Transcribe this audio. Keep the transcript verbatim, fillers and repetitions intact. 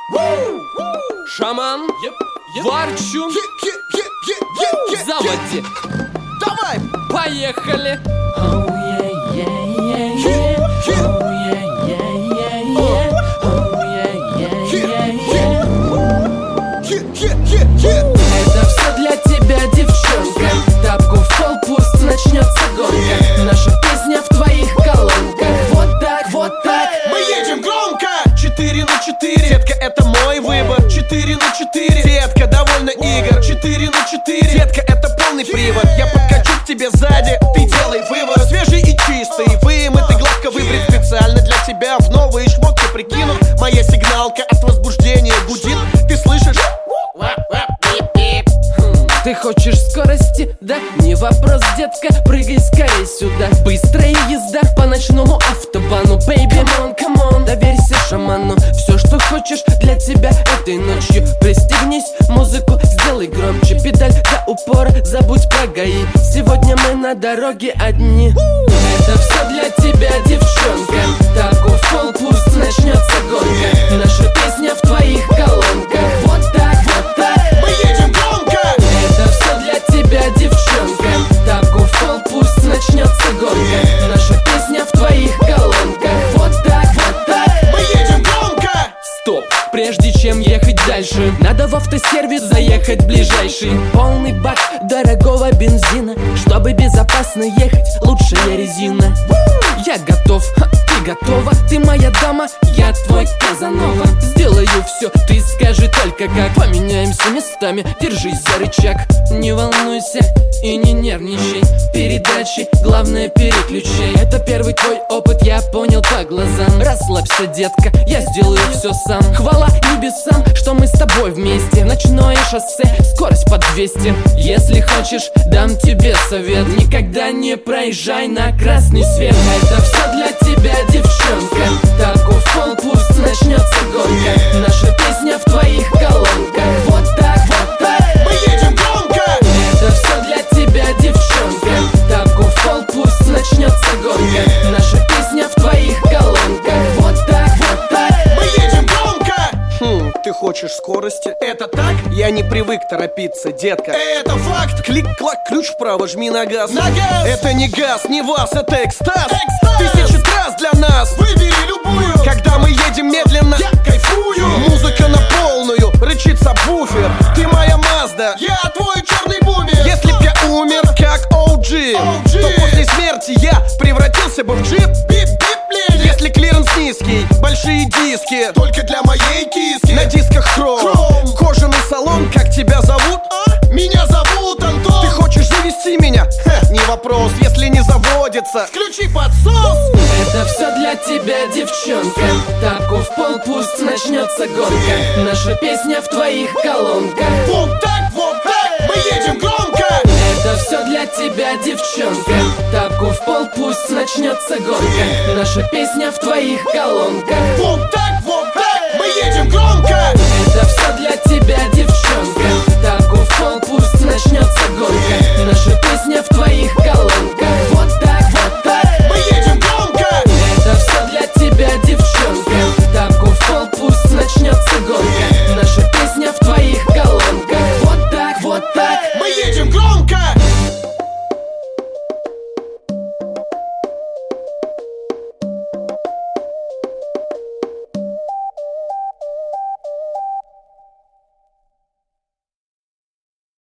Шаман, Ворчун, заводи. Давай! Поехали! Это все для тебя, девчонка. Тапку в пол, пусть начнется гонка. Наша песня в твоих колонках. Вот так, вот так. Мы едем громко! Четыре на четыре. Детка, это мой выбор. Четыре на четыре. Детка, довольно игр. Четыре на четыре. Детка, это полный привод. Я подкачу к тебе сзади. Ты делай вывод. Свежий и чистый. Вымытый, гладко выбрит. Специально для тебя в новые шмотки прикинут. Моя сигналка от возбуждения гудит. Ты слышишь? Ты хочешь скорости? Да, не вопрос, детка. Прыгай скорей сюда. Быстрая езда по ночному автобану. Baby, come on, come on. Доверься шаману. Все, что хочешь для тебя этой ночью. Пристегнись, музыку сделай громче. Педаль до упора, забудь про ГАИ. Сегодня мы на дороге одни. Это все для тебя, девчонка. Тапку в пол, пусть начнется гонка. Наша песня в твоих колонках. Вот так, вот так. Мы едем громко! Это все для тебя, девчонка. Тапку в пол, пусть начнется гонка. Наша песня в твоих колонках. Вот так, вот так. Мы едем громко! Стоп, прежде чем ехать дальше, надо в автосервис заехать ближайший. Полный бак дорогого бензина. Чтобы безопасно ехать, лучшая резина. Я готов, ха, ты готова. Ты моя дама, я твой Казанова. Сделаю все, ты скажи только как. Поменяемся местами, держись за рычаг. Не волнуйся и не нервничай. Передачи, главное переключай. Это первый твой опыт, я понял по глазам. Расслабься, детка, я сделаю все сам. Хвала небесам, что мы с тобой вместе. Ночное шоссе, скорость под двести. Если хочешь, дам тебе совет. Никогда не проезжай на красный свет. Это все для тебя, девчонка. Тапку в пол, пусть начнется гонка. Наша песня в твоих колонках. Вот так, вот так. Мы едем громко! Это все для тебя, девчонка. Тапку в пол, пусть начнется гонка. Наша песня в твоих колонках. Вот так, вот так. Мы едем громко! Хм, ты хочешь скорости? Это так? Я не привык торопиться, детка. Это факт! Клик-клак, ключ вправо, жми на газ. На газ! Это не газ, не вас, это экстаз. Экстаз! Тысячи трасс для нас. Выбери любую. Когда мы едем медленно, я кайфую. Музыка на полную, рычит сабвуфер. Ты моя Мазда, я твой черный бумер. Если б я умер, как о джи, то после смерти я превратился бы в джип. Бип-бип, если клиренс низкий, большие диски только для моей киски. На дисках хром, хром. Кожаный салон, как тебя зовут? А? Меня зовут Антон. Ты хочешь завести меня? Ха, не вопрос, если не заводится, включи подсос. Это все для тебя, девчонка. Тапку в пол, пусть начнется гонка. Наша песня в твоих колонках. Вот так, вот так, мы едем громко. Это все для тебя, девчонка. Тапку в пол, пусть начнется гонка. Наша песня в твоих колонках.